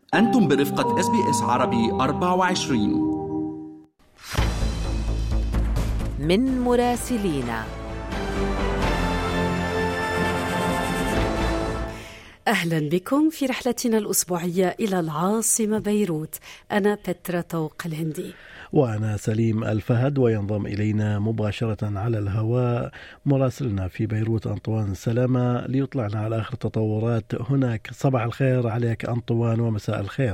أنتم برفقة SBS عربي 24. من مراسلينا. أهلا بكم في رحلتنا الأسبوعية إلى العاصمة بيروت. أنا بترا طوق الهندي وأنا سليم الفهد، وينضم إلينا مباشرة على الهواء مراسلنا في بيروت أنطوان سلامة ليطلعنا على آخر التطورات هناك. صباح الخير عليك أنطوان ومساء الخير.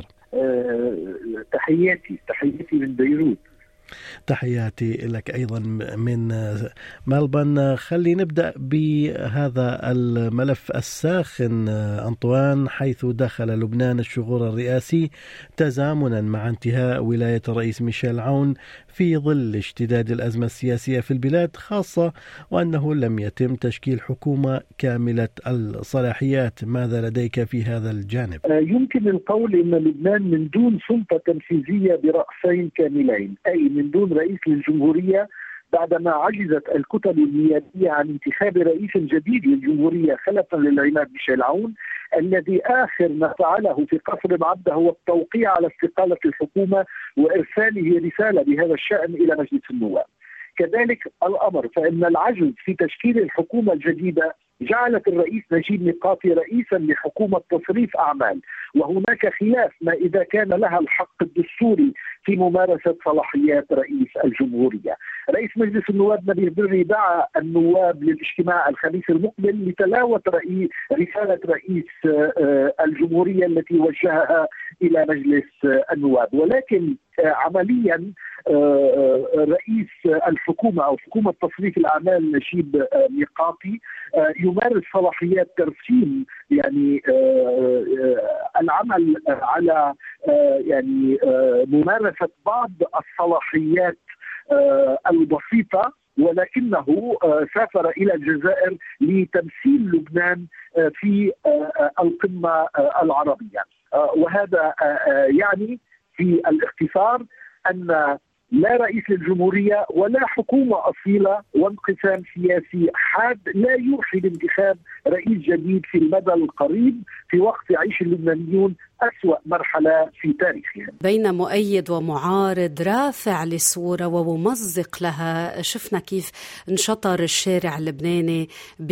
تحياتي من بيروت. تحياتي لك أيضا من ملبن. خلي نبدأ بهذا الملف الساخن أنطوان، حيث دخل لبنان الشغور الرئاسي تزامنا مع انتهاء ولاية الرئيس ميشيل عون في ظل اشتداد الأزمة السياسية في البلاد، خاصة وأنه لم يتم تشكيل حكومة كاملة الصلاحيات. ماذا لديك في هذا الجانب؟ يمكن القول أن لبنان من دون سلطة تنفيذية برأسين كاملين، أي من دون رئيس للجمهورية بعدما عجزت الكتل النيابية عن انتخاب رئيس جديد للجمهورية خلفا للعماد ميشيل عون، الذي آخر ما فعله في قصر بعبدة هو التوقيع على استقالة الحكومة وإرساله رسالة بهذا الشأن إلى مجلس النواب. كذلك الأمر فإن العجز في تشكيل الحكومة الجديدة جعلت الرئيس نجيب ميقاتي رئيسا لحكومة تصريف أعمال، وهناك خلاف ما إذا كان لها الحق الدستوري في ممارسة صلاحيات رئيس الجمهورية. رئيس مجلس النواب نبيه بري دعا النواب للاجتماع الخميس المقبل لتلاوة رسالة رئيس الجمهورية التي وجهها إلى مجلس النواب، ولكن عمليا رئيس الحكومة أو حكومة تصريف الأعمال نجيب ميقاتي يمارس صلاحيات ترسيم يعني العمل على يعني ممارسة بعض الصلاحيات البسيطة، ولكنه سافر إلى الجزائر لتمثيل لبنان في القمة العربية. وهذا يعني في الاختصار أن لا رئيس للجمهورية ولا حكومة أصيلة وانقسام سياسي حاد لا يوحي بانتخاب رئيس جديد في المدى القريب، في وقت يعيش اللبنانيون أسوأ مرحلة في تاريخهم. بين مؤيد ومعارض رافع للصورة وممزق لها. شفنا كيف انشطر الشارع اللبناني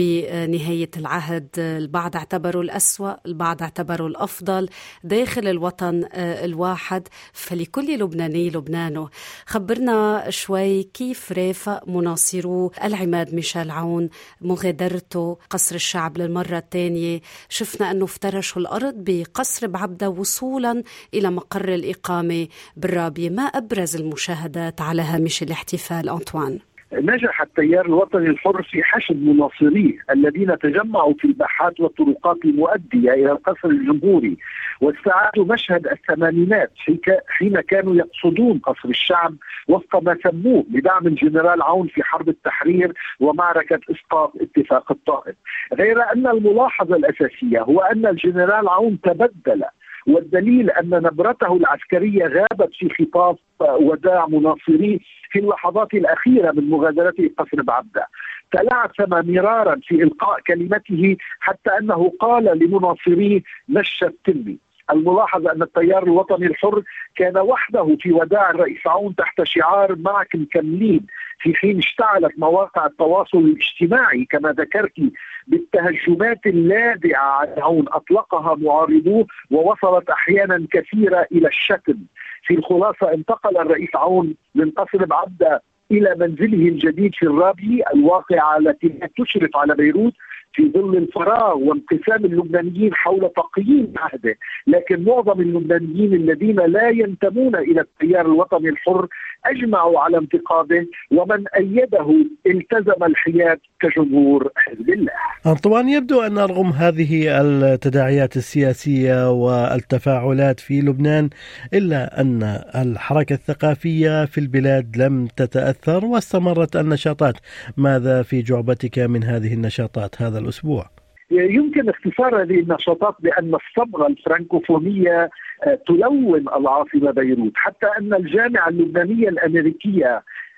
بنهاية العهد، البعض اعتبروا الأسوأ، البعض اعتبروا الأفضل داخل الوطن الواحد، فلكل لبناني لبنانه. خبرنا شوي كيف رافق مناصرو العماد ميشيل عون مغادرته قصر الشعب للمرة الثانية. شفنا أنه افترشوا الأرض بقصر بعبدة وصولا إلى مقر الإقامة بالرابية. ما أبرز المشاهدات على هامش الاحتفال أنطوان؟ نجح التيار الوطني الحر في حشد مناصريه الذين تجمعوا في الباحات والطرقات المؤدية إلى القصر الجمهوري، واستعادوا مشهد الثمانينات حين كانوا يقصدون قصر الشعب وفق ما سموه بدعم الجنرال عون في حرب التحرير ومعركة إسقاط اتفاق الطائف. غير أن الملاحظة الأساسية هو أن الجنرال عون تبدل، والدليل أن نبرته العسكرية غابت في خطاب وداع مناصريه في اللحظات الأخيرة من مغادرته قصر بعبدة. تلعثم مرارا في إلقاء كلمته حتى أنه قال لمناصريه مشى التلمي. الملاحظة أن التيار الوطني الحر كان وحده في وداع الرئيس عون تحت شعار معك مكملين، في حين اشتعلت مواقع التواصل الاجتماعي كما ذكرت بالتهجمات اللاذعة على عون أطلقها معارضوه، ووصلت أحيانا كثيرة إلى الشتم. في الخلاصة انتقل الرئيس عون من قصر بعبدة إلى منزله الجديد في الرابية الواقعة التي تشرف على بيروت في ظل الفراغ وانقسام اللبنانيين حول تقييم عهده. لكن معظم اللبنانيين الذين لا ينتمون إلى التيار الوطني الحر أجمعوا على انتقاده، ومن أيده التزم الحياد كجمهور حزب الله. أنطوان، يبدو أن رغم هذه التداعيات السياسية والتفاعلات في لبنان إلا أن الحركة الثقافية في البلاد لم تتأثر واستمرت النشاطات. ماذا في جعبتك من هذه النشاطات هذا الأسبوع؟ يمكن اختصار هذه النشاطات بأن الصبغة الفرنكوفونية تلون العاصمة بيروت، حتى أن الجامعة اللبنانية الأمريكية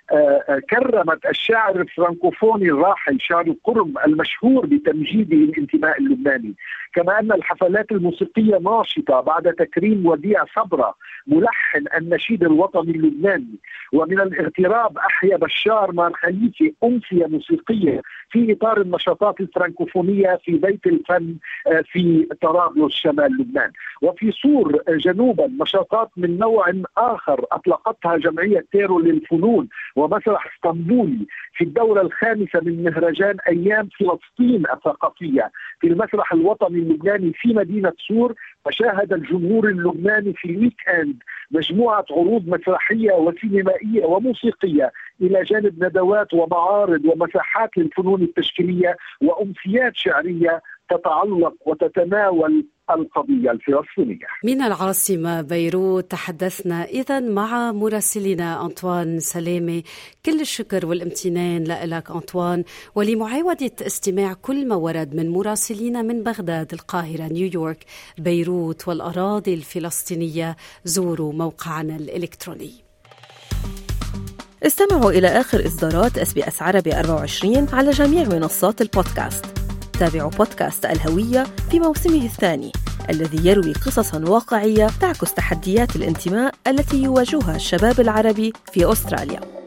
كرمت الشاعر الفرنكوفوني الراحل شارل قرم المشهور بتمجيده الانتماء اللبناني، كما أن الحفلات الموسيقية ناشطة بعد تكريم وديع صبرة ملحن النشيد الوطني اللبناني. ومن الاغتراب أحيا بشار مار خليفة أمسية موسيقية في إطار النشاطات الفرنكوفونية في بيت الفن في طرابلس شمال لبنان. وفي صور جنوبا نشاطات من نوع آخر أطلقتها جمعية تيرو للفنون ومسرح اسطنبولي في الدورة الخامسة من مهرجان أيام فلسطين الثقافية في المسرح الوطني اللبناني في مدينة صور. وشاهد الجمهور اللبناني في الويك اند مجموعة عروض مسرحية وسينمائية وموسيقية إلى جانب ندوات ومعارض ومساحات للفنون التشكيلية وأمسيات شعرية تتعلق وتتناول القضية الفلسطينية. من العاصمة بيروت تحدثنا إذن مع مراسلنا أنطوان سلامة. كل الشكر والامتنان لك أنطوان، ولمعاودة استماع كل ما ورد من مراسلين من بغداد، القاهرة، نيويورك، بيروت والأراضي الفلسطينية زوروا موقعنا الإلكتروني. استمعوا إلى آخر إصدارات SBS عربي 24 على جميع منصات البودكاست. تابعوا بودكاست الهوية في موسمه الثاني الذي يروي قصصاً واقعية تعكس تحديات الانتماء التي يواجهها الشباب العربي في أستراليا.